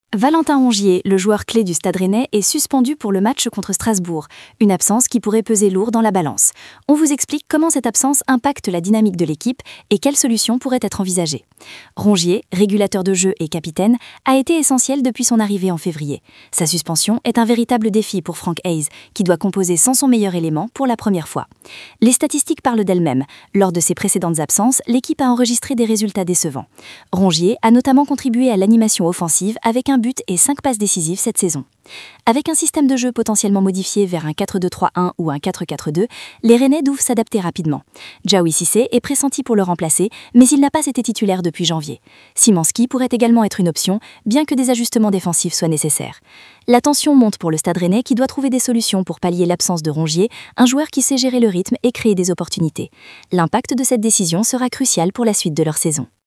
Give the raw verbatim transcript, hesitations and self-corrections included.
Valentin Rongier, le joueur clé du Stade Rennais, est suspendu pour le match contre Strasbourg, une absence qui pourrait peser lourd dans la balance. On vous explique comment cette absence impacte la dynamique de l'équipe et quelles solutions pourraient être envisagées. Rongier, régulateur de jeu et capitaine, a été essentiel depuis son arrivée en février. Sa suspension est un véritable défi pour Franck Hayes, qui doit composer sans son meilleur élément pour la première fois. Les statistiques parlent d'elles-mêmes. Lors de ses précédentes absences, l'équipe a enregistré des résultats décevants. Rongier a notamment contribué à l'animation offensive avec un but et cinq passes décisives cette saison. Avec un système de jeu potentiellement modifié vers un quatre deux trois un ou un quatre quatre deux, les Rennais doivent s'adapter rapidement. Diawy Cissé est pressenti pour le remplacer, mais il n'a pas été titulaire depuis janvier. Szymański pourrait également être une option, bien que des ajustements défensifs soient nécessaires. La tension monte pour le Stade Rennais qui doit trouver des solutions pour pallier l'absence de Rongier, un joueur qui sait gérer le rythme et créer des opportunités. L'impact de cette décision sera crucial pour la suite de leur saison.